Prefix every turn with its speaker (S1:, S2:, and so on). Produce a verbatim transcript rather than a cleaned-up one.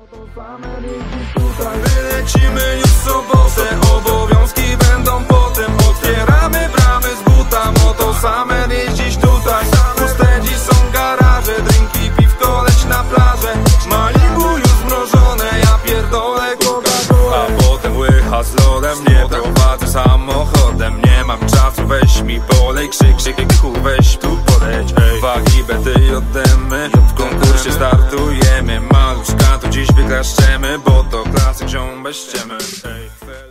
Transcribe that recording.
S1: Wylecimy już w sobotę, obowiązki będą potem. Otwieramy bramy z buta, moto same jeździć tutaj. Puste dziś są garaże, drinki, piwko, leć na plażę. Malibu już zmrożone, ja pierdolę Coca-Colę. A potem łycha z lodem, nie prowadzę samochodem. Nie mam czasu, weź mi polej, krzyk, krzyk, ku, weź tu podejść. Wagi, bety i oddemy, w konkursie startujemy. Maluszka, to dziś wyklaszczemy, bo to klasyk ziom bez ściemy.